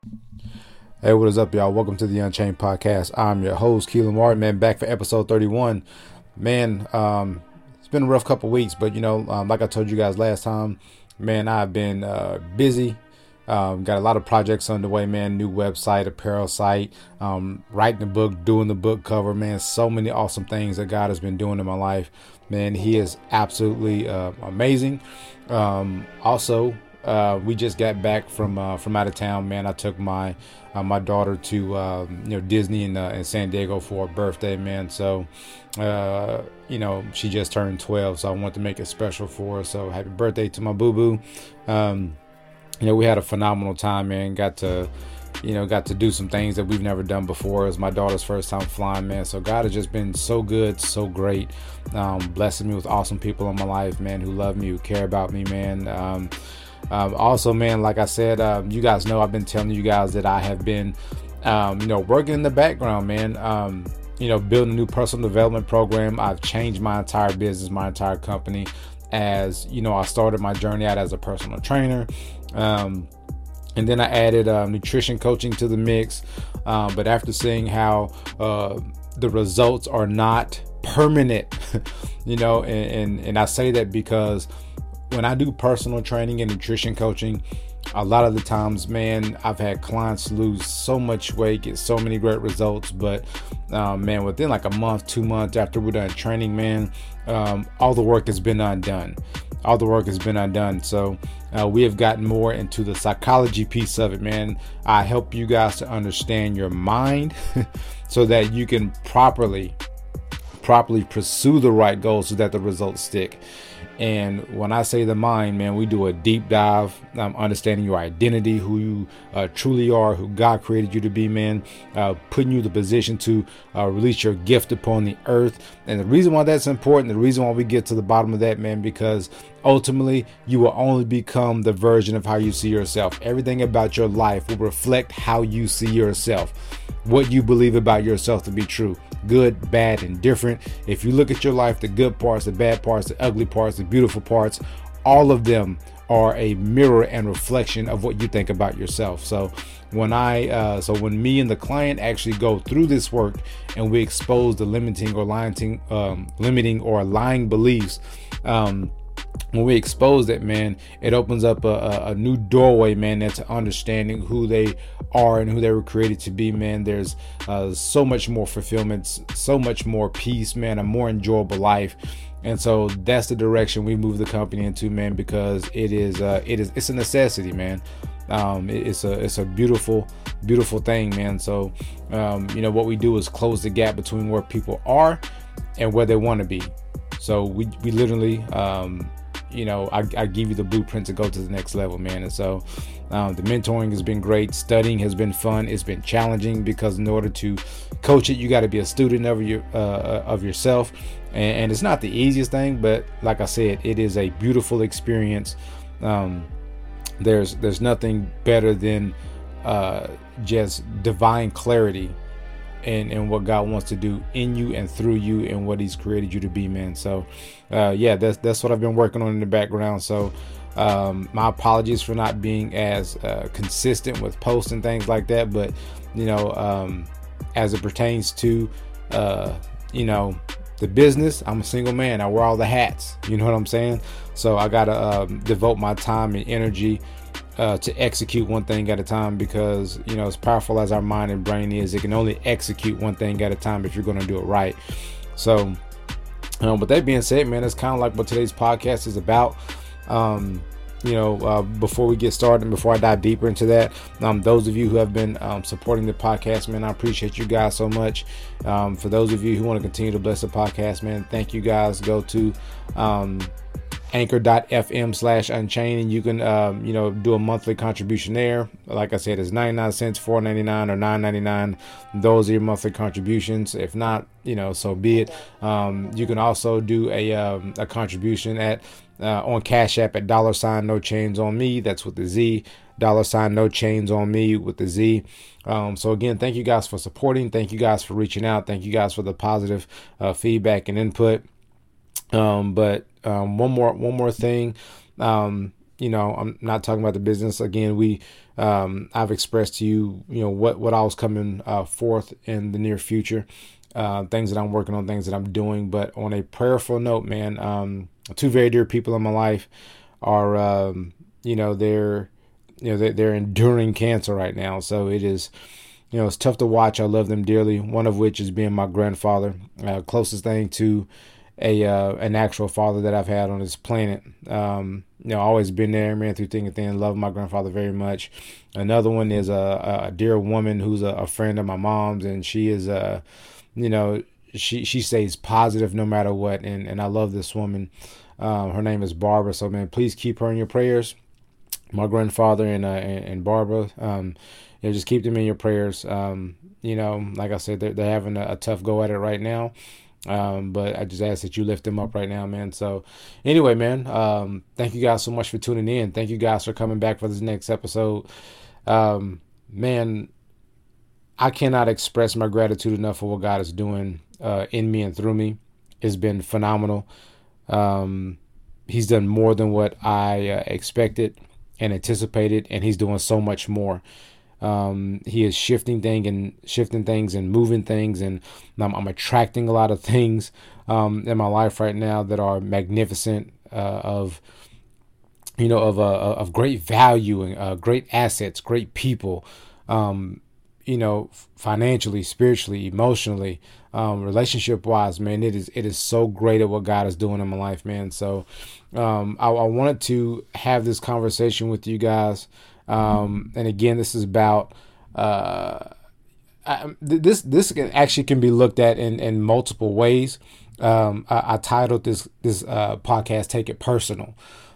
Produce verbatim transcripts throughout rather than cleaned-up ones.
Hey, what is up, y'all? Welcome to the Unchained Podcast. I'm your host, Keelan Martin, man, back for episode thirty-one. Man, um, it's been a rough couple weeks, but, you know, um, like I told you guys last time, man, I've been uh, busy. Um, got a lot of projects underway, man. New website, apparel site, um, writing the book, doing the book cover, man. So many awesome things that God has been doing in my life. Man, He is absolutely uh, amazing. Um, also, uh, we just got back from uh, from out of town, man. I took my uh, my daughter to uh, you know Disney in, uh, in San Diego for her birthday, man. So uh, you know she just turned twelve, so I wanted to make it special for her. So happy birthday to my boo boo. Um, you know we had a phenomenal time, man. Got to you know got to do some things that we've never done before. It was my daughter's first time flying, man. So God has just been so good, so great. Um, blessing me with awesome people in my life, man, who love me, who care about me, man. Um, Um, also, man, like I said, um, you guys know I've been telling you guys that I have been, um, you know, working in the background, man. Um, you know, building a new personal development program. I've changed my entire business, my entire company. As you know, I started my journey out as a personal trainer, um, and then I added uh, nutrition coaching to the mix. Um, but after seeing how uh, the results are not permanent, you know, and, and and I say that because when I do personal training and nutrition coaching, a lot of the times, man, I've had clients lose so much weight, get so many great results. But, um, man, within like a month, two months after we're done training, man, um, all the work has been undone. All the work has been undone. So uh, we have gotten more into the psychology piece of it, man. I help you guys to understand your mind so that you can properly, properly pursue the right goals so that the results stick. And when I say the mind, man, we do a deep dive, um, understanding your identity, who you uh, truly are, who God created you to be, man, uh, putting you in the position to uh, release your gift upon the earth. And the reason why that's important, the reason why we get to the bottom of that, man, because ultimately you will only become the version of how you see yourself. Everything about your life will reflect how you see yourself, what you believe about yourself to be true. Good, bad, and different. If you look at your life, the good parts, the bad parts, the ugly parts, the beautiful parts, all of them are a mirror and reflection of what you think about yourself. So when I, uh, so when me and the client actually go through this work and we expose the limiting or lying, um, limiting or lying beliefs, um, when we expose that, man, it opens up a, a new doorway, man, that's understanding who they are and who they were created to be, man. There's uh, so much more fulfillment, so much more peace, man, a more enjoyable life. And so that's the direction we move the company into, man, because it is, uh, it is, it's a necessity, man. Um, it, it's a, it's a beautiful, beautiful thing, man. So, um, you know, what we do is close the gap between where people are and where they want to be. So we, we literally, um, you know, I, I give you the blueprint to go to the next level, man. And so um, the mentoring has been great. Studying has been fun. It's been challenging because in order to coach it, you got to be a student of your uh, of yourself. And, and it's not the easiest thing, but like I said, it is a beautiful experience. Um, there's there's nothing better than uh, just divine clarity and, and what God wants to do in you and through you and what He's created you to be, man. So, uh, yeah, that's that's what I've been working on in the background. So, um, my apologies for not being as uh, consistent with posts and things like that. But, you know, um, as it pertains to, uh, you know, the business, I'm a single man. I wear all the hats. You know what I'm saying? So I got to um, devote my time and energy Uh, to execute one thing at a time, because you know as powerful as our mind and brain is, it can only execute one thing at a time if you're going to do it right. So um, with that being said, man, it's kind of like what today's podcast is about. um, you know uh, before we get started and before I dive deeper into that, um, those of you who have been um, supporting the podcast, man, I appreciate you guys so much. Um, for those of you who want to continue to bless the podcast, man, thank you guys. Go to um, anchor.fm slash unchained, and you can um, you know do a monthly contribution there. Like I said, it's ninety-nine cents, four ninety-nine, or nine ninety-nine. Those are your monthly contributions. If not, you know so be it. Um, you can also do a um, a contribution at uh, on Cash App at dollar sign no chains on me. That's with the Z. Dollar sign no chains on me with the Z. Um, so again, thank you guys for supporting. Thank you guys for reaching out. Thank you guys for the positive uh, feedback and input. Um, but um, one more one more thing. Um, you know, I'm not talking about the business. Again, we, um, I've expressed to you, you know, what, what I was coming uh, forth in the near future, uh, things that I'm working on, things that I'm doing. But on a prayerful note, man, um, two very dear people in my life are, um, you know, they're, you know, they're, they're enduring cancer right now. So it is, you know, it's tough to watch. I love them dearly. One of which is being my grandfather, uh, closest thing to a uh, an actual father that I've had on this planet. Um, you know, always been there, man, through thick and thin. Love my grandfather very much. Another one is a, a dear woman who's a, a friend of my mom's, and she is, uh, you know, she she stays positive no matter what, and and I love this woman. Um, her name is Barbara. So, man, please keep her in your prayers. My grandfather and uh, and, and Barbara, um, you know, just keep them in your prayers. Um, you know, like I said, they're, they're having a, a tough go at it right now. Um, but I just ask that you lift them up right now, man. So anyway, man, um, thank you guys so much for tuning in. Thank you guys for coming back for this next episode. Um, man, I cannot express my gratitude enough for what God is doing, uh, in me and through me. It's been phenomenal. Um, he's done more than what I uh, expected and anticipated, and he's doing so much more. Um, he is shifting thing and shifting things and moving things, and I'm, I'm attracting a lot of things um, in my life right now that are magnificent, uh, of you know, of uh, of great value and uh, great assets, great people, um, you know, financially, spiritually, emotionally, um, relationship wise, man. It is it is so great at what God is doing in my life, man. So um, I, I wanted to have this conversation with you guys. Um, and again, this is about, uh, I, this, this can actually can be looked at in, in multiple ways. Um, I, I titled this, this, uh, podcast, Take It Personal,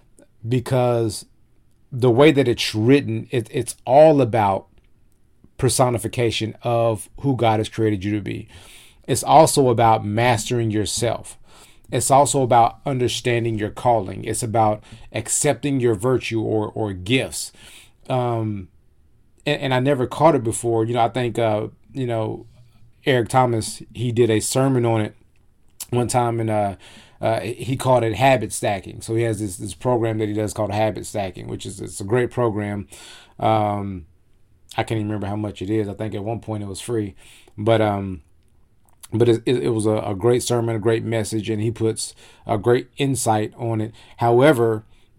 because the way that it's written, it, it's all about personification of who God has created you to be. It's also about mastering yourself. It's also about understanding your calling. It's about accepting your virtue or, or gifts. Um, and, and I never caught it before. You know, I think, uh, you know, Eric Thomas, he did a sermon on it one time, and uh, uh, he called it habit stacking. So he has this, this program that he does called habit stacking, which is, it's a great program. Um, I can't even remember how much it is. I think at one point it was free, but, um, but it, it, it was a, a great sermon, a great message, and he puts a great insight on it. However,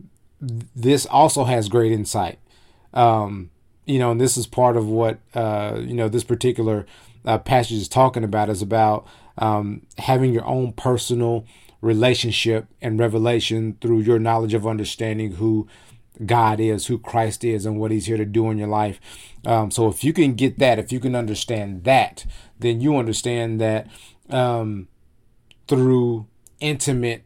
this also has great insight. Um, you know, and this is part of what, uh, you know, this particular uh, passage is talking about, is about um, having your own personal relationship and revelation through your knowledge of understanding who God is, who Christ is, and what he's here to do in your life. Um, so if you can get that, if you can understand that, then you understand that um, through intimate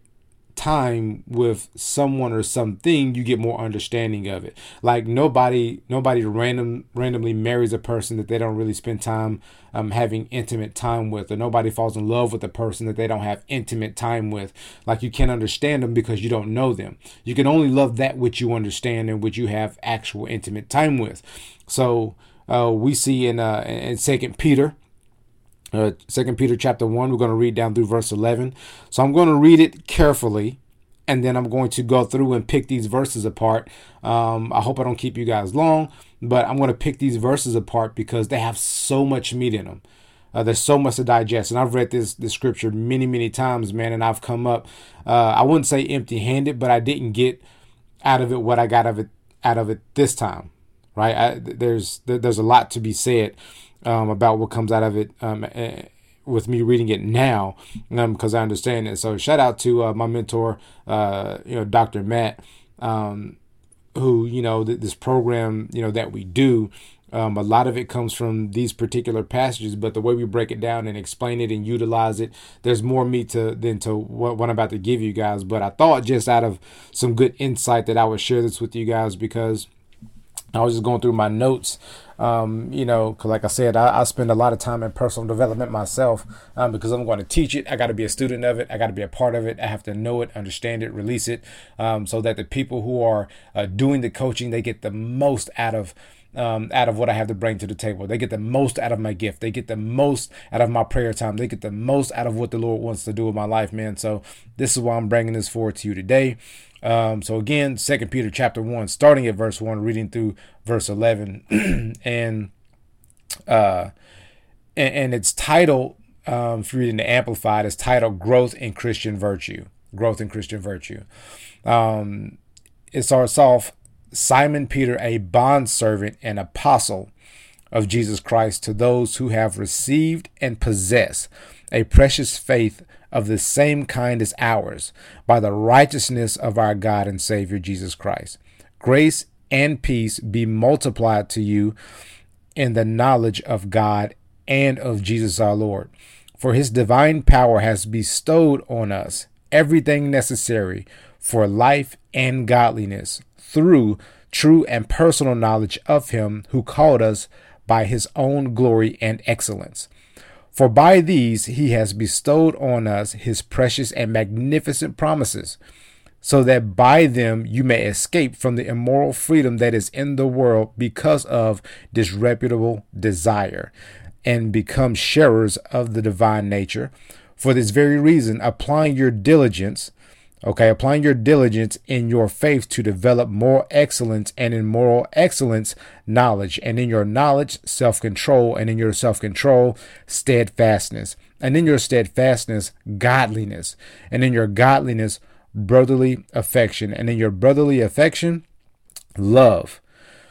time with someone or something, you get more understanding of it. Like nobody, nobody random, randomly marries a person that they don't really spend time um, having intimate time with, or nobody falls in love with a person that they don't have intimate time with. Like you can't understand them because you don't know them. You can only love that which you understand and which you have actual intimate time with. So uh, we see in uh, in Second Peter. Uh, Second Peter chapter one, we're going to read down through verse eleven. So I'm going to read it carefully, and then I'm going to go through and pick these verses apart. Um, I hope I don't keep you guys long, but I'm going to pick these verses apart because they have so much meat in them. Uh, there's so much to digest, and I've read this this scripture many, many times, man, and I've come up, uh, I wouldn't say empty-handed, but I didn't get out of it what I got of it out of it this time, right? I, there's there's a lot to be said Um, about what comes out of it um, uh, with me reading it now, because um, I understand it. So shout out to uh, my mentor, uh, you know, Doctor Matt, um, who, you know, th- this program, you know, that we do, um, a lot of it comes from these particular passages, but the way we break it down and explain it and utilize it, there's more meat to than to what, what I'm about to give you guys. But I thought just out of some good insight that I would share this with you guys, because I was just going through my notes, um, you know, cause like I said, I, I spend a lot of time in personal development myself, um, because I'm going to teach it. I got to be a student of it. I got to be a part of it. I have to know it, understand it, release it, um, so that the people who are uh, doing the coaching, they get the most out of um, out of what I have to bring to the table. They get the most out of my gift. They get the most out of my prayer time. They get the most out of what the Lord wants to do with my life, man. So this is why I'm bringing this forward to you today. Um, so again, Second Peter chapter one, starting at verse one, reading through verse eleven, and uh, and, and it's titled, um, if you're reading the Amplified, it's titled "Growth in Christian Virtue." Growth in Christian Virtue. Um, it starts off, Simon Peter, a bondservant and apostle of Jesus Christ, to those who have received and possess a precious faith of the same kind as ours, by the righteousness of our God and Savior Jesus Christ. Grace and peace be multiplied to you in the knowledge of God and of Jesus our Lord. For his divine power has bestowed on us everything necessary for life and godliness through true and personal knowledge of him who called us by his own glory and excellence. For by these he has bestowed on us his precious and magnificent promises, so that by them you may escape from the immoral freedom that is in the world because of disreputable desire, and become sharers of the divine nature. For this very reason, applying your diligence, okay, applying your diligence in your faith to develop moral excellence, and in moral excellence, knowledge, and in your knowledge, self-control, and in your self-control, steadfastness, and in your steadfastness, godliness, and in your godliness, brotherly affection, and in your brotherly affection, love.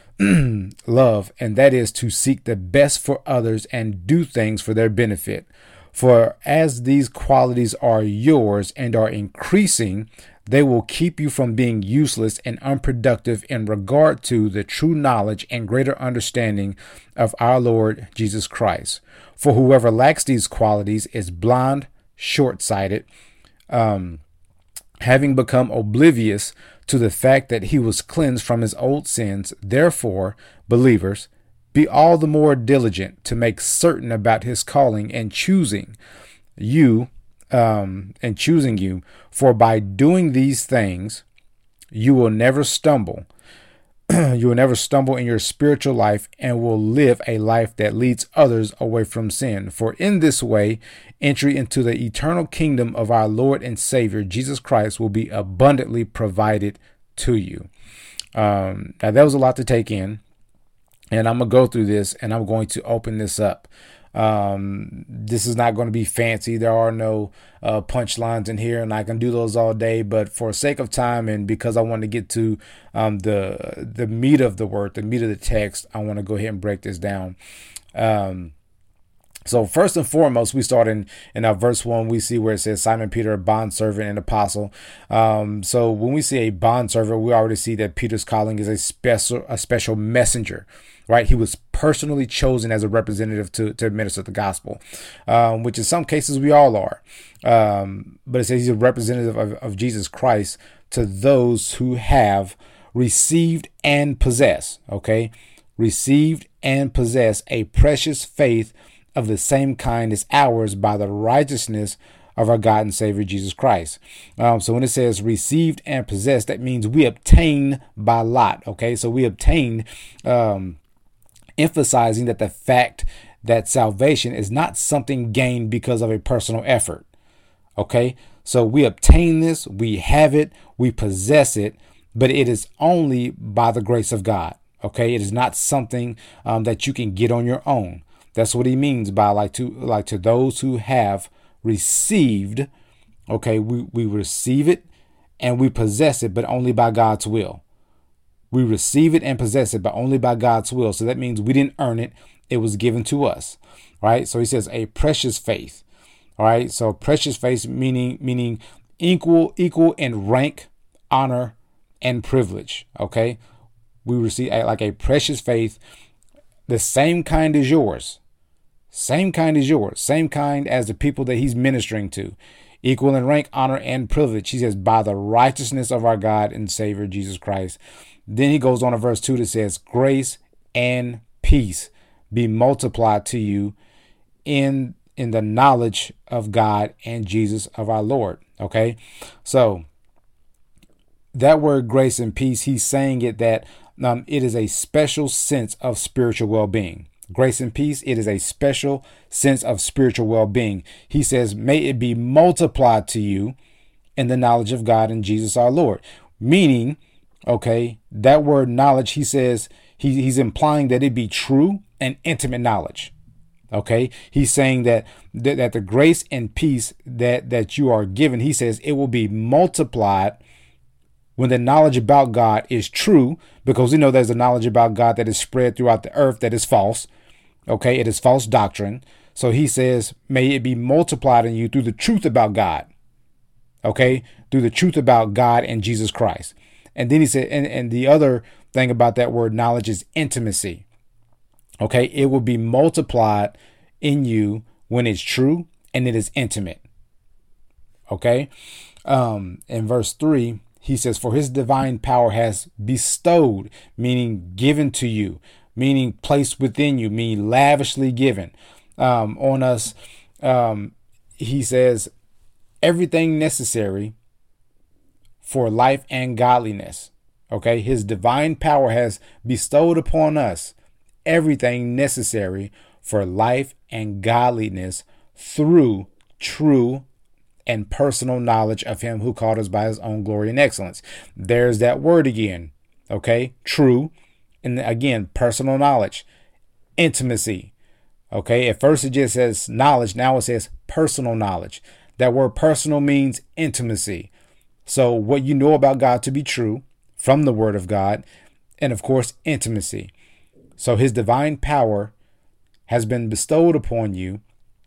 Love, and that is to seek the best for others and do things for their benefit. For as these qualities are yours and are increasing, they will keep you from being useless and unproductive in regard to the true knowledge and greater understanding of our Lord Jesus Christ. For whoever lacks these qualities is blind, short-sighted, um, having become oblivious to the fact that he was cleansed from his old sins. Therefore, believers, be all the more diligent to make certain about his calling and choosing you, um, and choosing you. For by doing these things, you will never stumble. You will never stumble in your spiritual life, and will live a life that leads others away from sin. For in this way, entry into the eternal kingdom of our Lord and Savior, Jesus Christ, will be abundantly provided to you. Um, now, that was a lot to take in. And I'm going to go through this, and I'm going to open this up. Um, this is not going to be fancy. There are no uh, punchlines in here, and I can do those all day. But for sake of time, and because I want to get to um, the the meat of the word, the meat of the text, I want to go ahead and break this down. Um, So first and foremost, we start in, in our verse one, we see where it says Simon Peter, a bondservant and apostle. Um, so when we see a bondservant, we already see that Peter's calling is a special, a special messenger, right? He was personally chosen as a representative to, to administer the gospel, um, which in some cases we all are. Um, but it says he's a representative of, of Jesus Christ to those who have received and possess, okay? Received and possess a precious faith of the same kind as ours by the righteousness of our God and Savior Jesus Christ. Um, so when it says received and possessed, that means we obtain by lot. Okay, so we obtain, um, emphasizing that the fact that salvation is not something gained because of a personal effort. Okay, so we obtain this, we have it, we possess it, but it is only by the grace of God. Okay, it is not something um, that you can get on your own. That's what he means by like to like to those who have received. Okay, we, we receive it and we possess it, but only by God's will. We receive it and possess it, but only by God's will. So that means we didn't earn it. It was given to us. Right. So he says a precious faith. All right. So precious faith meaning meaning equal, equal in rank, honor, and privilege. OK, we receive a, like a precious faith, the same kind as yours. Same kind as yours, same kind as the people that he's ministering to, equal in rank, honor, and privilege. He says, by the righteousness of our God and Savior, Jesus Christ. Then he goes on to verse two that says, grace and peace be multiplied to you in, in the knowledge of God and Jesus of our Lord. Okay. So that word grace and peace, he's saying it that um, it is a special sense of spiritual well-being. Grace and peace, it is a special sense of spiritual well-being. He says, may it be multiplied to you in the knowledge of God and Jesus our Lord. meaning, okay, that word knowledge, he says he, he's implying that it be true and intimate knowledge. Okay, he's saying that, that that the grace and peace that that you are given, he says it will be multiplied when the knowledge about God is true, because we know there's a knowledge about God that is spread throughout the earth that is false. Okay, it is false doctrine. So he says, may it be multiplied in you through the truth about God. Okay, through the truth about God and Jesus Christ. And then he said, and, and the other thing about that word knowledge is intimacy. Okay, it will be multiplied in you when it's true and it is intimate. Okay, um, in verse three, he says, for his divine power has bestowed, meaning given to you, meaning placed within you, meaning lavishly given um, on us. Um, he says, everything necessary for life and godliness. Okay, his divine power has bestowed upon us everything necessary for life and godliness through true and personal knowledge of him who called us by his own glory and excellence. There's that word again. Okay, true. And again, personal knowledge, intimacy. Okay, at first it just says knowledge. Now it says personal knowledge. That word personal means intimacy. So what you know about God to be true from the word of God, and of course, intimacy. So his divine power has been bestowed upon you,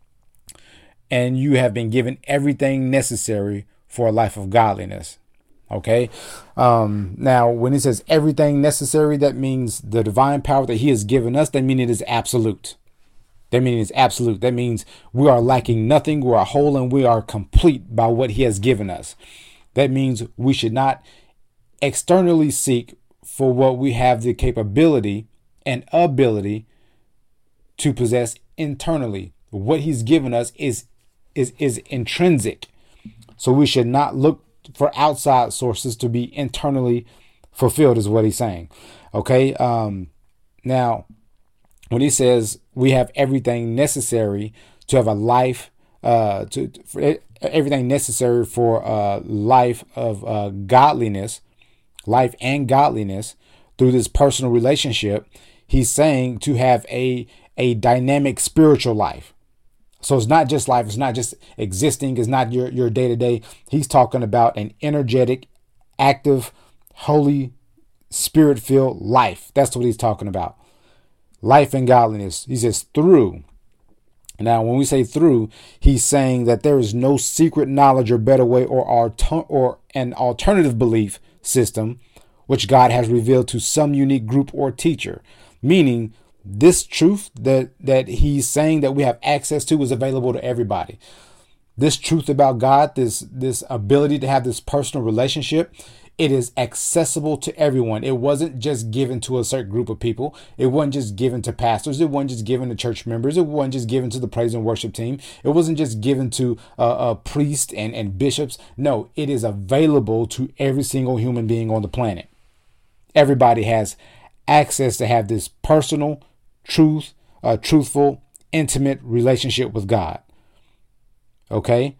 and you have been given everything necessary for a life of godliness. Okay. Um, now, when he says everything necessary, that means the divine power that he has given us, that means it is absolute. That means it's absolute. That means we are lacking nothing. We are whole and we are complete by what he has given us. That means we should not externally seek for what we have the capability and ability to possess internally. What he's given us is is is intrinsic. So we should not look for outside sources to be internally fulfilled, is what he's saying. Okay. Um, now, when he says we have everything necessary to have a life, uh, to, for everything necessary for a life of uh, godliness, life and godliness through this personal relationship, he's saying to have a a dynamic spiritual life. So it's not just life. It's not just existing. It's not your, your day to day. He's talking about an energetic, active, Holy Spirit filled life. That's what he's talking about. Life and godliness. He says through. Now, when we say through, he's saying that there is no secret knowledge or better way or, alter- or an alternative belief system which God has revealed to some unique group or teacher. Meaning, this truth that, that he's saying that we have access to is available to everybody. This truth about God, this, this ability to have this personal relationship, it is accessible to everyone. It wasn't just given to a certain group of people. It wasn't just given to pastors. It wasn't just given to church members. It wasn't just given to the praise and worship team. It wasn't just given to uh, a priest and, and bishops. No, it is available to every single human being on the planet. Everybody has access to have this personal, truth, uh, truthful, intimate relationship with God. Okay.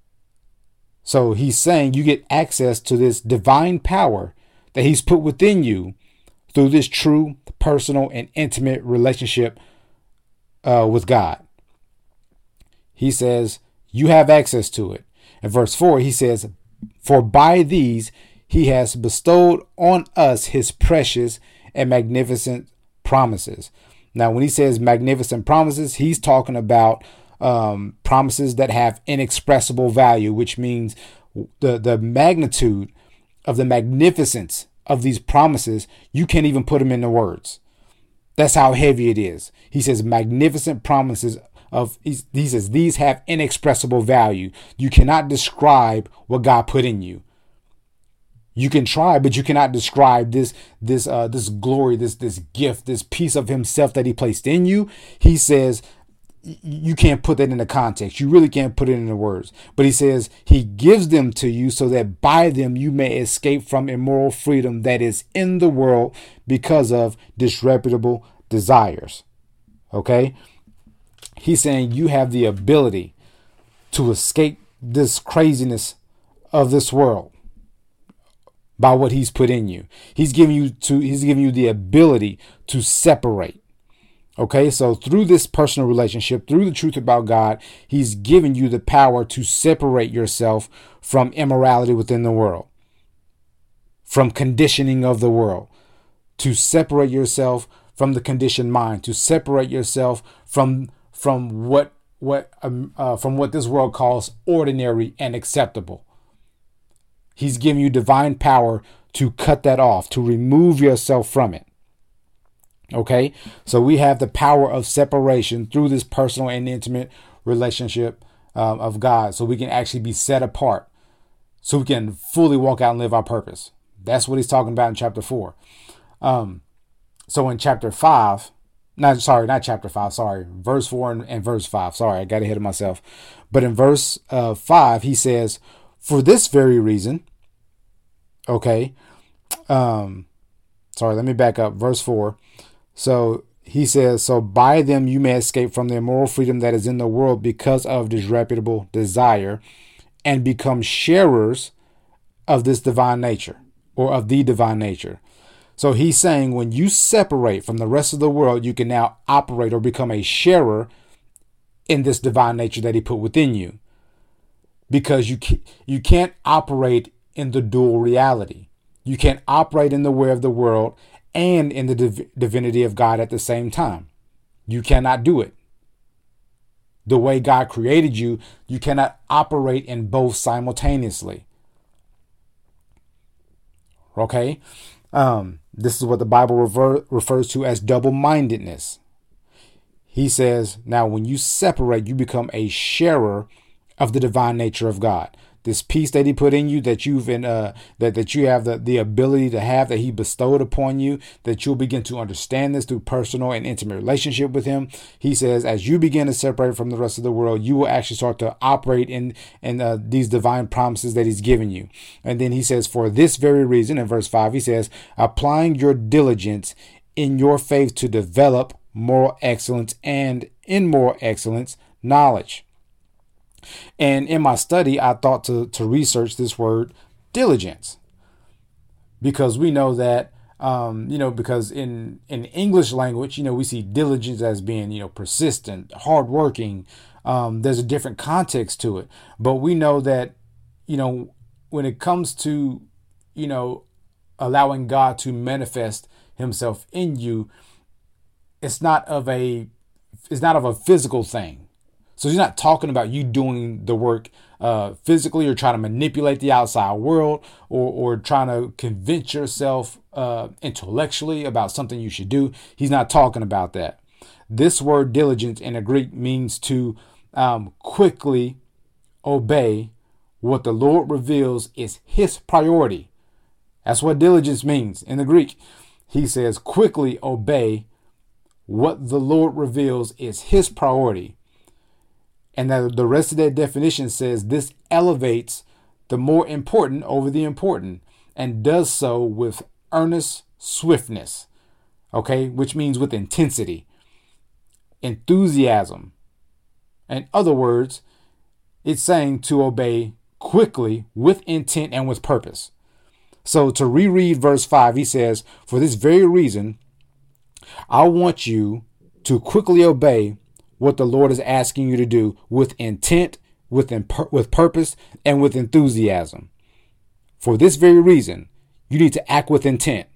So he's saying you get access to this divine power that he's put within you through this true, personal, and intimate relationship uh, with God. He says you have access to it. In verse four, he says, for by these he has bestowed on us his precious and magnificent promises. Now, when he says magnificent promises, he's talking about um, promises that have inexpressible value, which means the, the magnitude of the magnificence of these promises, you can't even put them into words. That's how heavy it is. He says magnificent promises of, he says, these have inexpressible value. You cannot describe what God put in you. You can try, but you cannot describe this, this, uh, this glory, this, this gift, this piece of himself that he placed in you. He says you can't put that into context. You really can't put it into words. But he says he gives them to you so that by them you may escape from immoral freedom that is in the world because of disreputable desires. Okay. He's saying you have the ability to escape this craziness of this world. by what he's put in you. He's giving you to, he's giving you the ability to separate. Okay, so through this personal relationship, through the truth about God, he's given you the power to separate yourself from immorality within the world, from conditioning of the world, to separate yourself from the conditioned mind, to separate yourself from from what what um, uh, from what this world calls ordinary and acceptable. He's giving you divine power to cut that off, to remove yourself from it. Okay, so we have the power of separation through this personal and intimate relationship um, of God, so we can actually be set apart, so we can fully walk out and live our purpose. That's what he's talking about in chapter four. Um, so in chapter five, not sorry, not chapter five, sorry, verse four and, and verse five. Sorry, I got ahead of myself. But in verse uh, five, he says, "For this very reason," okay. Um, sorry, let me back up. Verse four. So he says, "So by them you may escape from the immoral freedom that is in the world because of disreputable desire, and become sharers of this divine nature, or of the divine nature." So he's saying when you separate from the rest of the world, you can now operate or become a sharer in this divine nature that he put within you. Because you can't, you can't operate in the dual reality. You can't operate in the way of the world and in the div- divinity of God at the same time. You cannot do it. The way God created you, you cannot operate in both simultaneously. Okay? Um, this is what the Bible rever- refers to as double-mindedness. He says, now when you separate, you become a sharer of the divine nature of God. This peace that he put in you, that you've in, uh, that, that you have the, the ability to have, that he bestowed upon you, that you'll begin to understand this through personal and intimate relationship with him. He says, as you begin to separate from the rest of the world, you will actually start to operate in, in uh, these divine promises that he's given you. And then he says, for this very reason, in verse five, he says, applying your diligence in your faith to develop moral excellence, and in moral excellence, knowledge. And in my study, I thought to, to research this word diligence, because we know that, um, you know, because in, in English language, you know, we see diligence as being, you know, persistent, hardworking. Um, there's a different context to it. But we know that, you know, when it comes to, you know, allowing God to manifest himself in you, it's not of a it's not of a physical thing. So he's not talking about you doing the work uh, physically, or trying to manipulate the outside world, or, or trying to convince yourself uh, intellectually about something you should do. He's not talking about that. This word diligence in the Greek means to um, quickly obey what the Lord reveals is his priority. That's what diligence means in the Greek. He says quickly obey what the Lord reveals is his priority. And that the rest of that definition says this elevates the more important over the important, and does so with earnest swiftness. Okay, which means with intensity, enthusiasm. In other words, it's saying to obey quickly, with intent, and with purpose. So to reread verse five, he says, for this very reason, I want you to quickly obey what the Lord is asking you to do with intent, with, imp- with purpose, and with enthusiasm. For this very reason, you need to act with intent.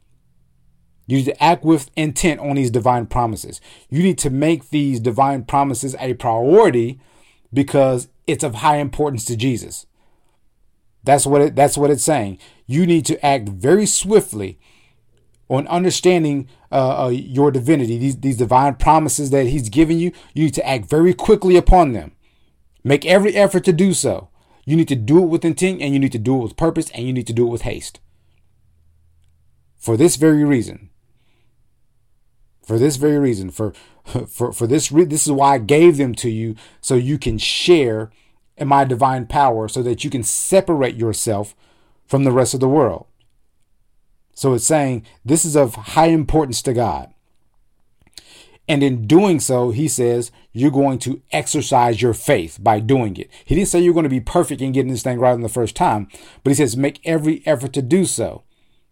You need to act with intent on these divine promises. You need to make these divine promises a priority because it's of high importance to Jesus. That's what it, that's what it's saying. You need to act very swiftly on understanding uh, uh, your divinity, these, these divine promises that he's given you. You need to act very quickly upon them. Make every effort to do so. You need to do it with intent, and you need to do it with purpose, and you need to do it with haste. For this very reason. For this very reason. For for for this re- this is why I gave them to you, so you can share in my divine power, so that you can separate yourself from the rest of the world. So it's saying this is of high importance to God. And in doing so, he says, you're going to exercise your faith by doing it. He didn't say you're going to be perfect in getting this thing right on the first time, but he says, make every effort to do so.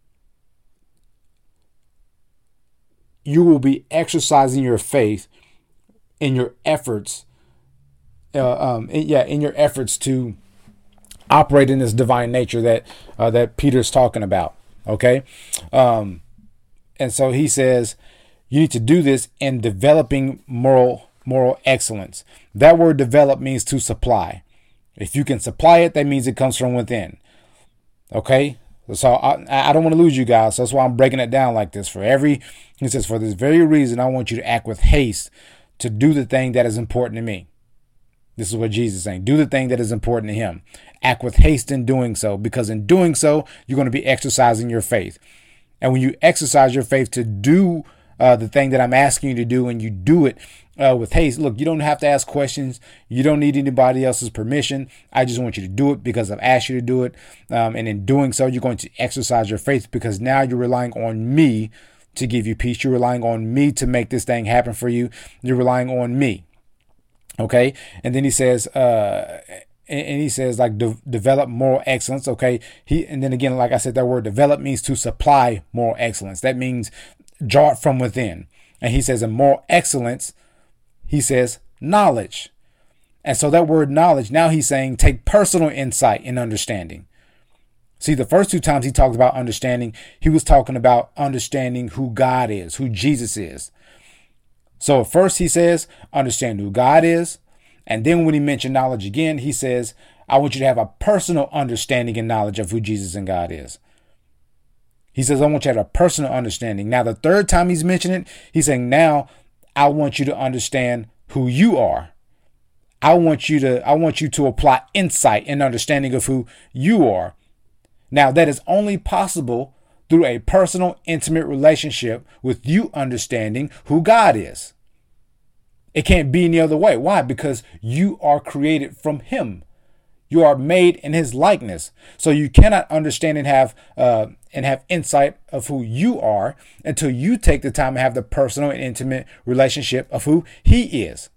You will be exercising your faith in your efforts. Uh, um, in, yeah, in your efforts to operate in this divine nature that, uh, that Peter's talking about. Okay. Um, and so he says, you need to do this in developing moral moral excellence. That word develop means to supply. If you can supply it, that means it comes from within. Okay? So I, I don't want to lose you guys. So that's why I'm breaking it down like this. For every, he says, for this very reason, I want you to act with haste to do the thing that is important to me. This is what Jesus is saying. Do the thing that is important to him. Act with haste in doing so, because in doing so, you're going to be exercising your faith. And when you exercise your faith to do Uh, the thing that I'm asking you to do, and you do it uh, with haste. Look, you don't have to ask questions. You don't need anybody else's permission. I just want you to do it because I've asked you to do it. Um, and in doing so, you're going to exercise your faith, because now you're relying on me to give you peace. You're relying on me to make this thing happen for you. You're relying on me. Okay. And then he says, uh, and he says, like, de- develop moral excellence. Okay. He, and then again, like I said, that word develop means to supply moral excellence. That means draw it from within. And he says in moral excellence, he says knowledge. And so that word knowledge, now he's saying take personal insight and understanding. See, the first two times he talked about understanding, he was talking about understanding who God is, who Jesus is. So at first he says, understand who God is. And then when he mentioned knowledge again, he says, I want you to have a personal understanding and knowledge of who Jesus and God is. He says, I want you to have a personal understanding. Now, the third time he's mentioning it, he's saying, now I want you to understand who you are. I want you to, I want you to apply insight and understanding of who you are. Now, that is only possible through a personal, intimate relationship with you understanding who God is. It can't be any other way. Why? Because you are created from him. You are made in his likeness. So you cannot understand and have uh, and have insight of who you are until you take the time to have the personal and intimate relationship of who he is.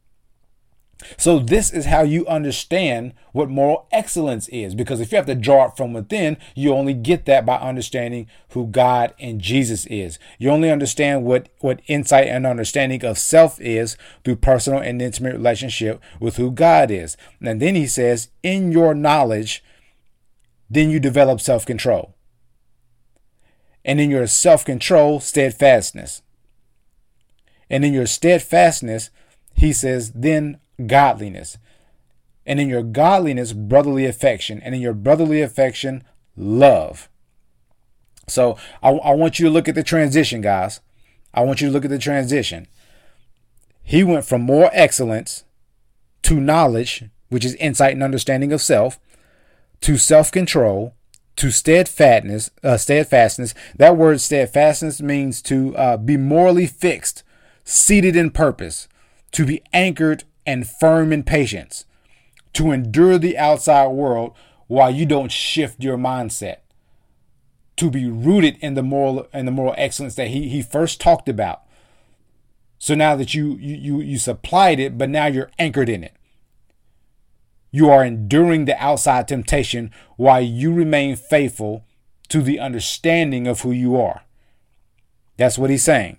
So this is how you understand what moral excellence is, because if you have to draw it from within, you only get that by understanding who God and Jesus is. You only understand what, what insight and understanding of self is through personal and intimate relationship with who God is. And then he says, in your knowledge, then you develop self-control. And in your self-control, steadfastness. And in your steadfastness, he says, then godliness. And in your godliness, brotherly affection. And in your brotherly affection, love. So I, I want you to look at the transition, guys. I want you to look at the transition. He went from moral excellence to knowledge, which is insight and understanding of self, to self-control, to steadfastness. Uh, steadfastness. That word steadfastness means to uh, be morally fixed, seated in purpose, to be anchored and firm in patience, to endure the outside world while you don't shift your mindset, to be rooted in the moral in the moral excellence that he he first talked about. So now that you you you, you supplied it, but now you're anchored in it. You are enduring the outside temptation while you remain faithful to the understanding of who you are. That's what he's saying.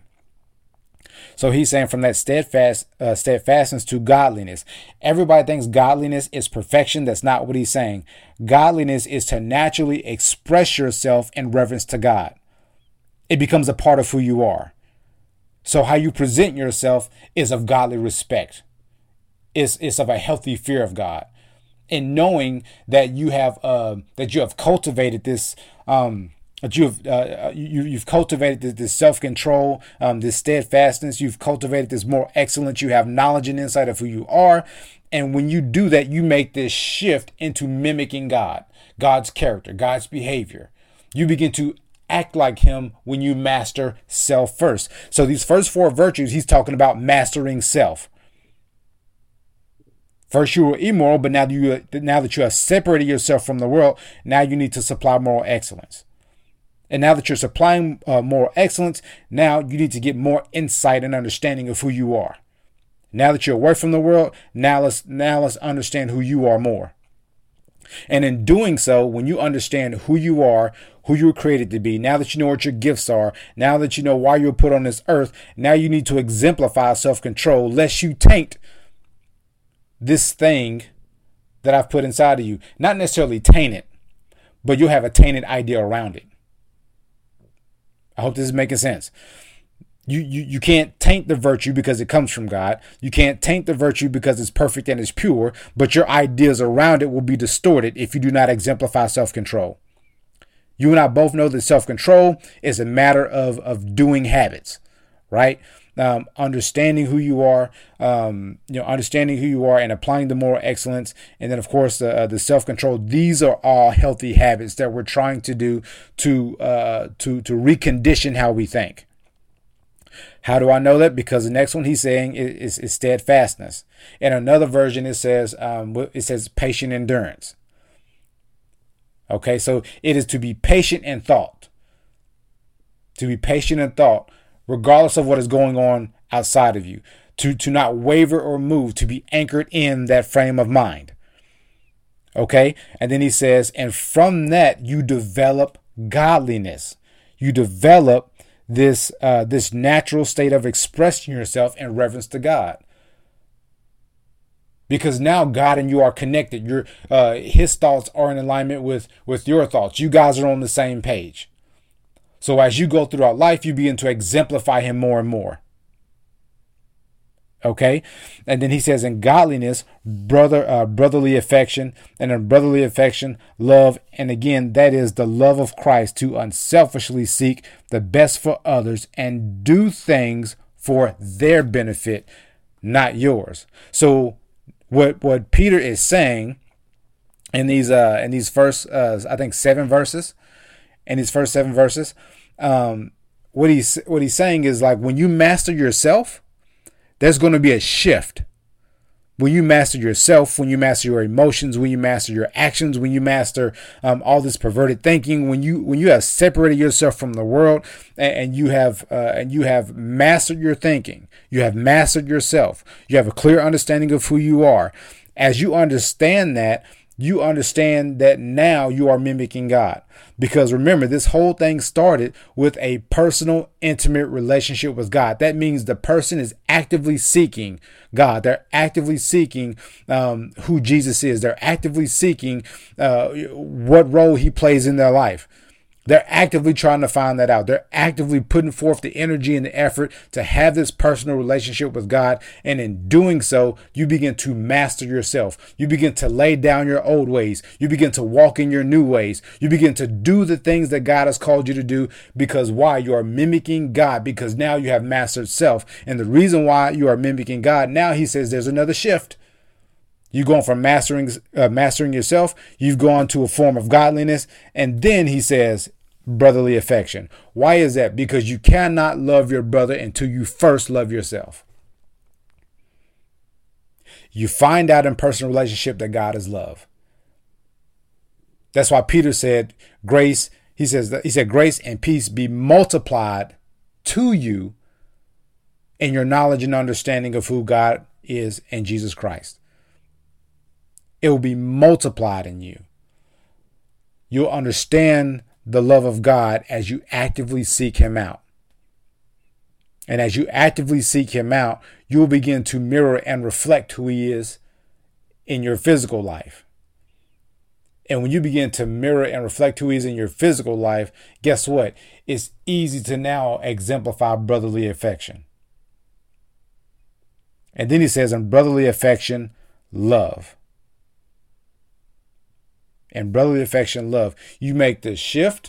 So he's saying from that steadfast, uh, steadfastness to godliness. Everybody thinks godliness is perfection. That's not what he's saying. Godliness is to naturally express yourself in reverence to God. It becomes a part of who you are. So how you present yourself is of godly respect. It's, it's of a healthy fear of God. And knowing that you have uh, that you have cultivated this um But you have uh, you, you've cultivated this, this self-control, um, this steadfastness. You've cultivated this moral excellence. You have knowledge and insight of who you are. And when you do that, you make this shift into mimicking God, God's character, God's behavior. You begin to act like him when you master self first. So these first four virtues, he's talking about mastering self. First, you were immoral, but now you now that you have separated yourself from the world, now you need to supply moral excellence. And now that you're supplying uh, moral excellence, now you need to get more insight and understanding of who you are. Now that you're away from the world, now let's now let's understand who you are more. And in doing so, when you understand who you are, who you were created to be, now that you know what your gifts are, now that you know why you were put on this earth, now you need to exemplify self-control, lest you taint this thing that I've put inside of you. Not necessarily taint it, but you'll have a tainted idea around it. I hope this is making sense. You, you you can't taint the virtue because it comes from God. You can't taint the virtue because it's perfect and it's pure, but your ideas around it will be distorted if you do not exemplify self-control. You and I both know that self-control is a matter of, of doing habits, right? Um, understanding who you are, um, you know, understanding who you are and applying the moral excellence. And then, of course, the, uh, the self-control. These are all healthy habits that we're trying to do to uh, to to recondition how we think. How do I know that? Because the next one he's saying is, is, is steadfastness. In another version, it says um, it says patient endurance. Okay, so it is to be patient in thought. To be patient in thought, regardless of what is going on outside of you. To, to not waver or move, to be anchored in that frame of mind. Okay, and then he says, and from that you develop godliness. You develop this uh, this natural state of expressing yourself in reverence to God. Because now God and you are connected. Your uh, his thoughts are in alignment with, with your thoughts. You guys are on the same page. So as you go throughout life, you begin to exemplify him more and more. Okay. And then he says in godliness, brother, uh, brotherly affection, and in brotherly affection, love. And again, that is the love of Christ, to unselfishly seek the best for others and do things for their benefit, not yours. So what, what Peter is saying in these, uh, in these first, uh, I think seven verses, in these first seven verses, um, what he's, what he's saying is, like, when you master yourself, there's going to be a shift. When you master yourself, when you master your emotions, when you master your actions, when you master um, all this perverted thinking, when you when you have separated yourself from the world, and, and you have uh, and you have mastered your thinking, you have mastered yourself, you have a clear understanding of who you are. As you understand that, you understand that now you are mimicking God. Because remember, this whole thing started with a personal, intimate relationship with God. That means the person is actively seeking God. They're actively seeking um, who Jesus is. They're actively seeking uh, what role he plays in their life. They're actively trying to find that out. They're actively putting forth the energy and the effort to have this personal relationship with God. And in doing so, you begin to master yourself. You begin to lay down your old ways. You begin to walk in your new ways. You begin to do the things that God has called you to do. Because why? You are mimicking God, because now you have mastered self. And the reason why you are mimicking God, now he says there's another shift. You've gone from mastering uh, mastering yourself. You've gone to a form of godliness. And then he says brotherly affection. Why is that? Because you cannot love your brother until you first love yourself. You find out in personal relationship that God is love. That's why Peter said grace. He says that he said grace and peace be multiplied to you in your knowledge and understanding of who God is and Jesus Christ. It will be multiplied in you. You'll understand the love of God as you actively seek him out. And as you actively seek him out, you'll begin to mirror and reflect who he is in your physical life. And when you begin to mirror and reflect who he is in your physical life, guess what? It's easy to now exemplify brotherly affection. And then he says, in brotherly affection, love. And brotherly affection, love. You make the shift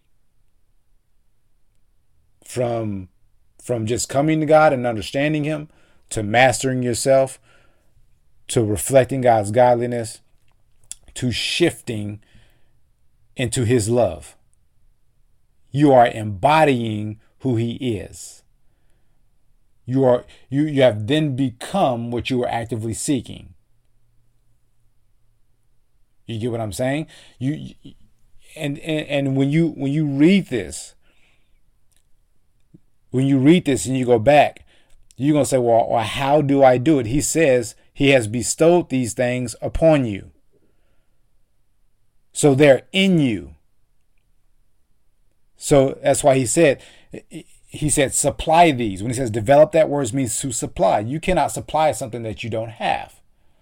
from, from just coming to God and understanding him, to mastering yourself, to reflecting God's godliness, to shifting into his love. You are embodying who he is. You are you, you have then become what you are actively seeking. You get what I'm saying? You, and, and, and when you when you read this, when you read this and you go back, you're going to say, well, well, how do I do it? He says he has bestowed these things upon you. So they're in you. So that's why he said, he said, supply these. When he says develop, that word means to supply. You cannot supply something that you don't have.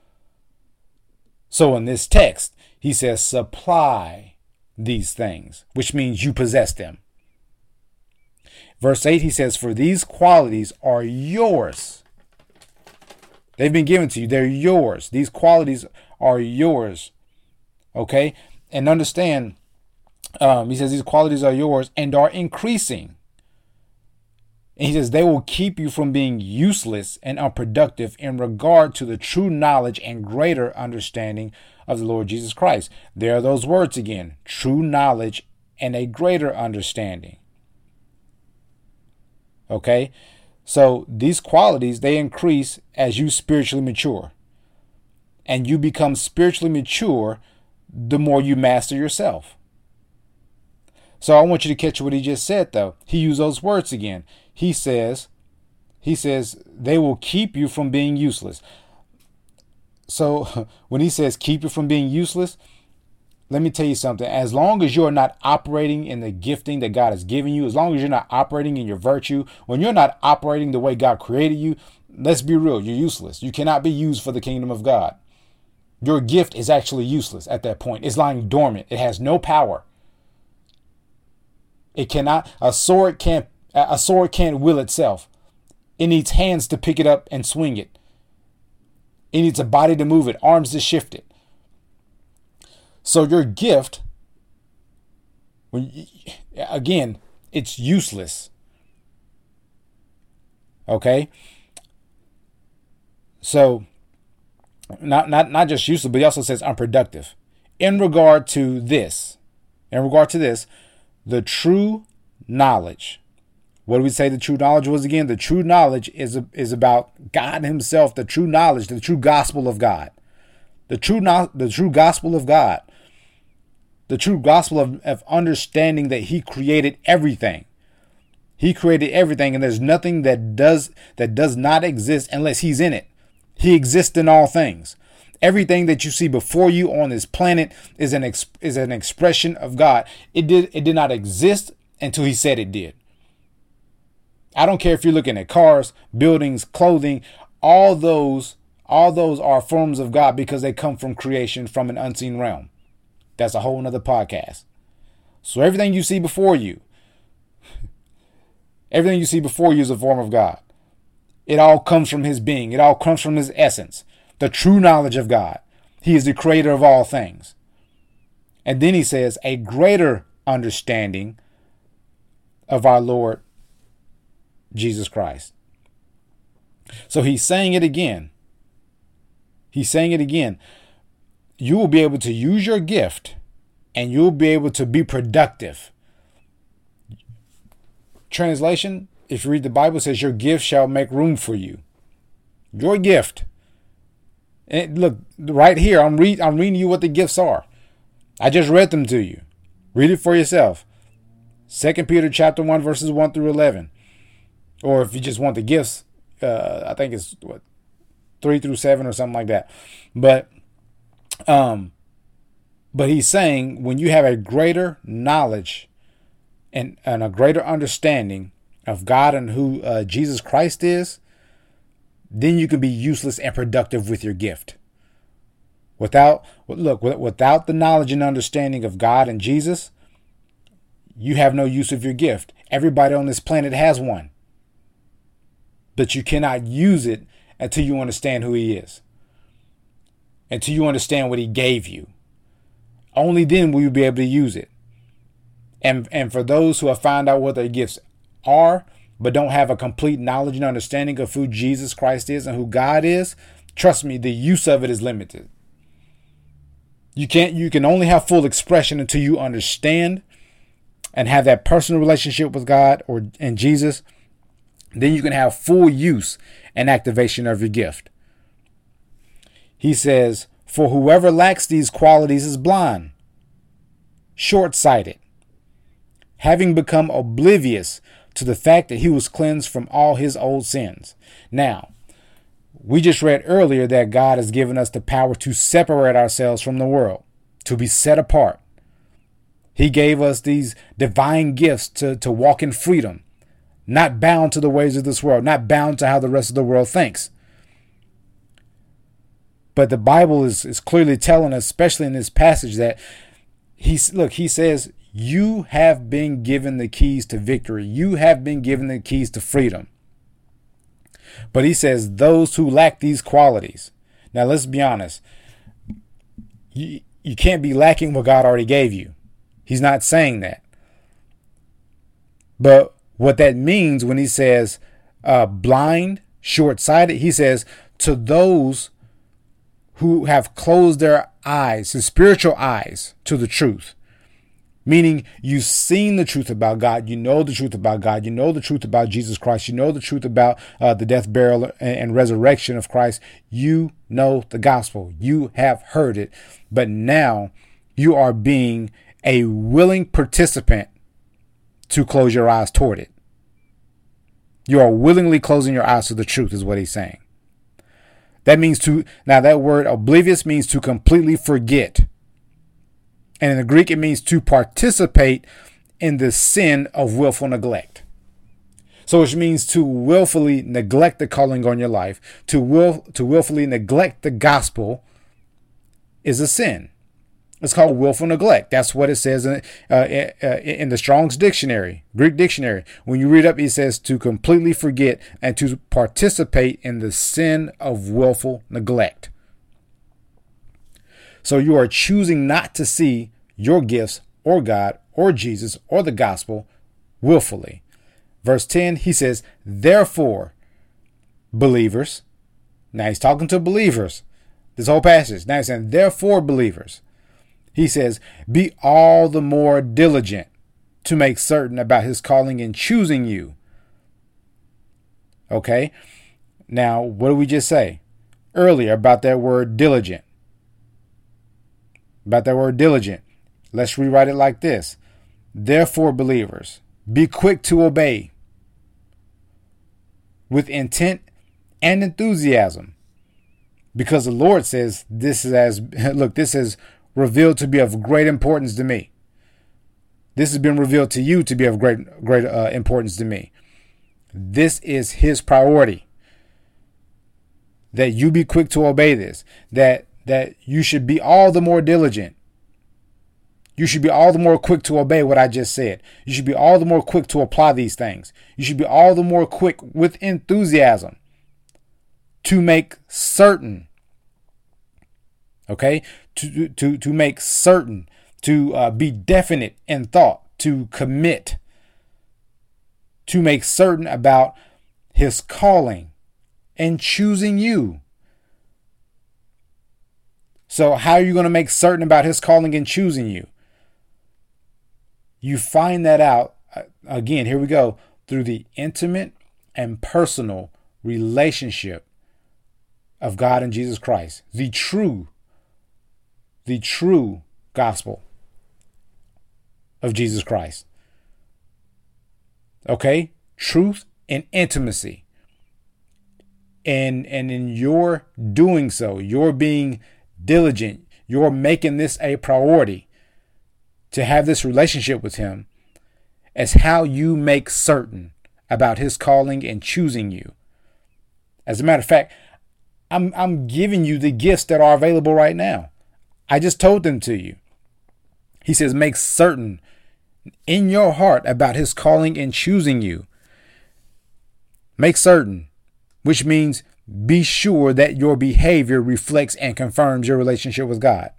So in this text, he says, supply these things, which means you possess them. Verse eight, he says, for these qualities are yours. They've been given to you. They're yours. These qualities are yours. Okay? And understand, um, he says, these qualities are yours and are increasing. And he says, they will keep you from being useless and unproductive in regard to the true knowledge and greater understanding of the Lord Jesus Christ. There are those words again, true knowledge and a greater understanding. Okay, so these qualities, they increase as you spiritually mature. And you become spiritually mature the more you master yourself. So I want you to catch what he just said, though. He used those words again. He says, he says, they will keep you from being useless. So when he says keep you from being useless, let me tell you something. As long as you're not operating in the gifting that God has given you, as long as you're not operating in your virtue, when you're not operating the way God created you, let's be real, you're useless. You cannot be used for the kingdom of God. Your gift is actually useless at that point. It's lying dormant. It has no power. It cannot, a sword can't, a sword can't will itself. It needs hands to pick it up and swing it. It needs a body to move it, arms to shift it. So your gift, when you, again, it's useless. Okay? So, not, not, not just useless, but he also says unproductive. In regard to this, in regard to this, the true knowledge. What do we say the true knowledge was again? The true knowledge is, is about God himself, the true knowledge, the true gospel of God. The true, no, the true gospel of God. The true gospel of, of understanding that he created everything. He created everything, and there's nothing that does that does not exist unless he's in it. He exists in all things. Everything that you see before you on this planet is an ex, is an expression of God. It did it did not exist until he said it did. I don't care if you're looking at cars, buildings, clothing, all those all those are forms of God because they come from creation from an unseen realm. That's a whole nother podcast. So everything you see before you, everything you see before you is a form of God. It all comes from his being. It all comes from his essence, the true knowledge of God. He is the creator of all things. And then he says a greater understanding of our Lord Jesus Christ. So he's saying it again. He's saying it again. You will be able to use your gift and you'll be able to be productive. Translation, if you read the Bible, it says your gift shall make room for you. Your gift. And look, right here, I'm, read, I'm reading you what the gifts are. I just read them to you. Read it for yourself. Second Peter chapter one, verses one through eleven. Or if you just want the gifts, uh, I think it's what, three through seven or something like that. But Um, but he's saying when you have a greater knowledge and, and a greater understanding of God and who uh, Jesus Christ is, then you can be useless and productive with your gift. Without, look, without the knowledge and understanding of God and Jesus, you have no use of your gift. Everybody on this planet has one, but you cannot use it until you understand who he is. Until you understand what he gave you. Only then will you be able to use it. And and for those who have found out what their gifts are, but don't have a complete knowledge and understanding of who Jesus Christ is and who God is, trust me, the use of it is limited. You can't, you can only have full expression until you understand and have that personal relationship with God or and Jesus. Then you can have full use and activation of your gift. He says, for whoever lacks these qualities is blind, short-sighted, having become oblivious to the fact that he was cleansed from all his old sins. Now, we just read earlier that God has given us the power to separate ourselves from the world, to be set apart. He gave us these divine gifts to, to walk in freedom, not bound to the ways of this world, not bound to how the rest of the world thinks. But the Bible is, is clearly telling us, especially in this passage, that he's look, he says, you have been given the keys to victory. You have been given the keys to freedom. But he says those who lack these qualities. Now, let's be honest. You, you can't be lacking what God already gave you. He's not saying that. But what that means when he says uh, blind, short-sighted, he says to those who have closed their eyes, his spiritual eyes, to the truth. Meaning you've seen the truth about God. You know the truth about God. You know the truth about Jesus Christ. You know the truth about uh, the death, burial, and, and resurrection of Christ. You know the gospel. You have heard it. But now you are being a willing participant to close your eyes toward it. You are willingly closing your eyes to the truth, is what he's saying. That means to, now that word oblivious means to completely forget. And in the Greek, it means to participate in the sin of willful neglect. So it means to willfully neglect the calling on your life, to will to willfully neglect the gospel is a sin. It's called willful neglect. That's what it says in, uh, in the Strong's Dictionary, Greek dictionary. When you read up, it says to completely forget and to participate in the sin of willful neglect. So you are choosing not to see your gifts or God or Jesus or the gospel willfully. Verse ten, he says, therefore, believers. Now he's talking to believers. This whole passage. Now he's saying, therefore, believers. He says, be all the more diligent to make certain about his calling and choosing you. Okay. Now, what did we just say earlier about that word diligent? About that word diligent. Let's rewrite it like this. Therefore, believers, be quick to obey with intent and enthusiasm, because the Lord says this is as look, this is revealed to be of great importance to me. This has been revealed to you to be of great, great uh, importance to me. This is his priority. That you be quick to obey this. That that you should be all the more diligent. You should be all the more quick to obey what I just said. You should be all the more quick to apply these things. You should be all the more quick with enthusiasm to make certain. Okay, to to to make certain, to uh, be definite in thought, to commit, to make certain about his calling and choosing you. So how are you going to make certain about his calling and choosing you? You find that out, again, here we go, through the intimate and personal relationship of God and Jesus Christ, the true The true gospel of Jesus Christ. Okay? Truth and intimacy. And, and in your doing so, you're being diligent. You're making this a priority to have this relationship with him as how you make certain about his calling and choosing you. As a matter of fact, I'm, I'm giving you the gifts that are available right now. I just told them to you. He says, make certain in your heart about his calling and choosing you. Make certain, which means be sure that your behavior reflects and confirms your relationship with God.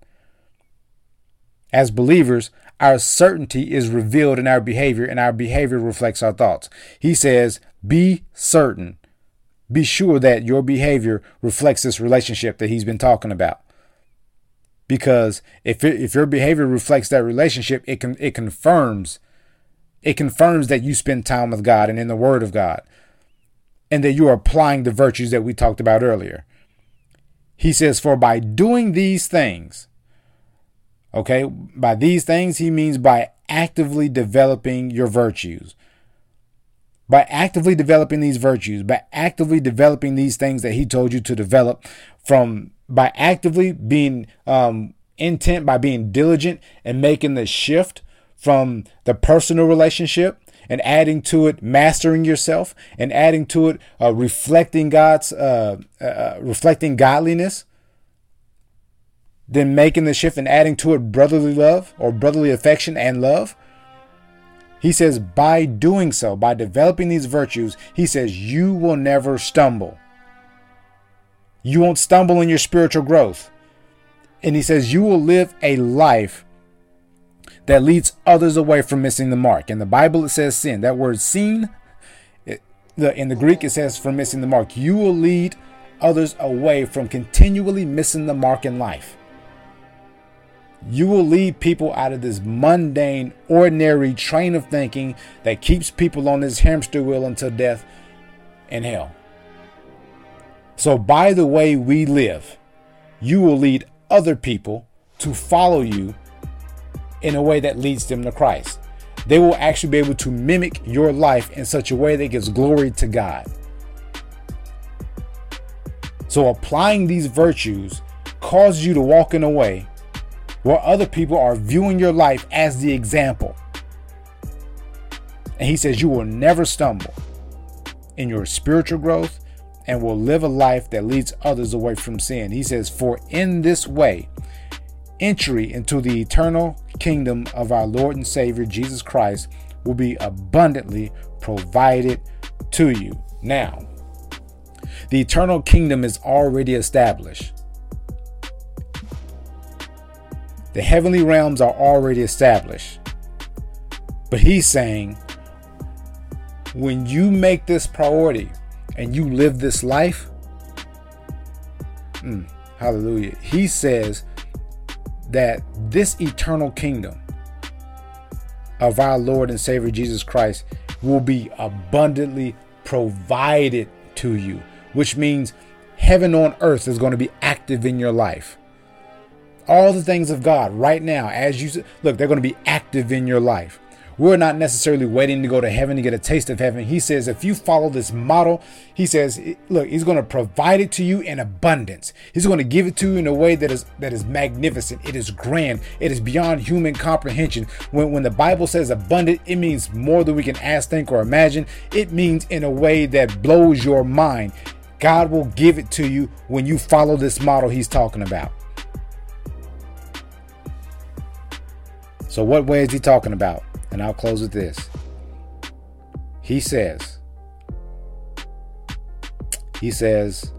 As believers, our certainty is revealed in our behavior, and our behavior reflects our thoughts. He says, be certain. Be sure that your behavior reflects this relationship that he's been talking about. Because if it, if your behavior reflects that relationship, it can it confirms it confirms that you spend time with God and in the Word of God, and that you are applying the virtues that we talked about earlier. He says, for by doing these things, Okay. By these things, he means by actively developing your virtues. By actively developing these virtues, by actively developing these things that he told you to develop, from by actively being um, intent, by being diligent and making the shift from the personal relationship and adding to it mastering yourself, and adding to it uh, reflecting God's uh, uh, reflecting godliness, then making the shift and adding to it brotherly love or brotherly affection and love. He says, by doing so, by developing these virtues, he says, you will never stumble. You won't stumble in your spiritual growth. And he says, you will live a life that leads others away from missing the mark. In the Bible, it says sin. That word sin, it, the, in the Greek, it says from missing the mark. You will lead others away from continually missing the mark in life. You will lead people out of this mundane, ordinary train of thinking that keeps people on this hamster wheel until death and hell. So by the way we live, you will lead other people to follow you in a way that leads them to Christ. They will actually be able to mimic your life in such a way that gives glory to God. So applying these virtues causes you to walk in a way where other people are viewing your life as the example. And he says you will never stumble in your spiritual growth and will live a life that leads others away from sin. He says, for in this way, entry into the eternal kingdom of our Lord and Savior Jesus Christ will be abundantly provided to you. Now, the eternal kingdom is already established. The heavenly realms are already established. But he's saying, when you make this priority and you live this life, mm, hallelujah, he says that this eternal kingdom of our Lord and Savior Jesus Christ will be abundantly provided to you, which means heaven on earth is going to be active in your life. All the things of God right now, as you look, they're going to be active in your life. We're not necessarily waiting to go to heaven to get a taste of heaven. He says, if you follow this model, he says, look, he's going to provide it to you in abundance. He's going to give it to you in a way that is that is magnificent. It is grand. It is beyond human comprehension. When, when the Bible says abundant, it means more than we can ask, think, or imagine. It means in a way that blows your mind. God will give it to you when you follow this model he's talking about. So what way is he talking about? And I'll close with this. He says, he says,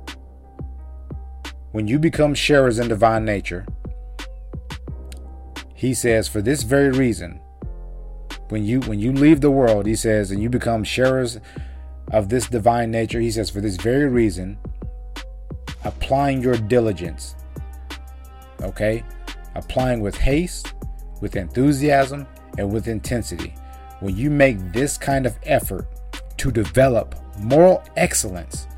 when you become sharers in divine nature, he says, for this very reason, when you when you leave the world, he says, and you become sharers of this divine nature, he says, for this very reason, applying your diligence, okay, applying with haste, with enthusiasm, and with intensity. When you make this kind of effort to develop moral excellence,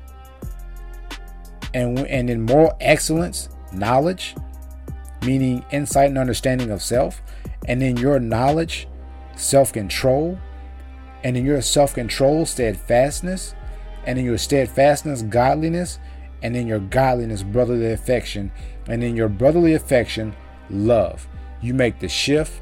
and, and in moral excellence, knowledge, meaning insight and understanding of self, and in your knowledge, self-control, and in your self-control, steadfastness, and in your steadfastness, godliness, and in your godliness, brotherly affection, and in your brotherly affection, love. You make the shift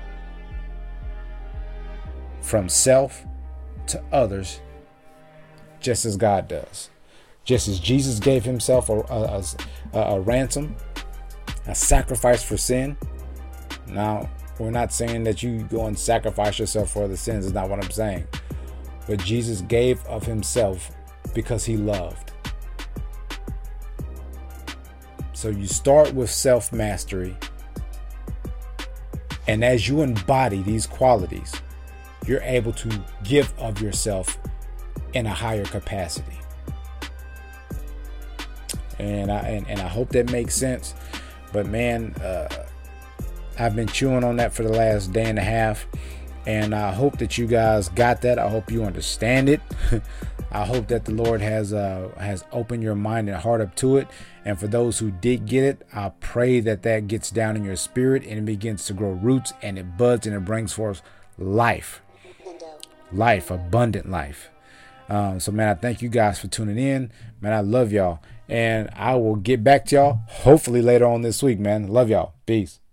from self to others, just as God does. Just as Jesus gave himself a, a, a, a ransom, a sacrifice for sin. Now, we're not saying that you go and sacrifice yourself for the sins. Is not what I'm saying. But Jesus gave of himself because he loved. So you start with self-mastery. And as you embody these qualities, you're able to give of yourself in a higher capacity. And I and, and I hope that makes sense. But man, uh, I've been chewing on that for the last day and a half. And I hope that you guys got that. I hope you understand it. I hope that the Lord has uh, has opened your mind and heart up to it. And for those who did get it, I pray that that gets down in your spirit and it begins to grow roots and it buds and it brings forth life, life, abundant life. Um, so, man, I thank you guys for tuning in. Man, I love y'all. And I will get back to y'all hopefully later on this week, man. Love y'all. Peace.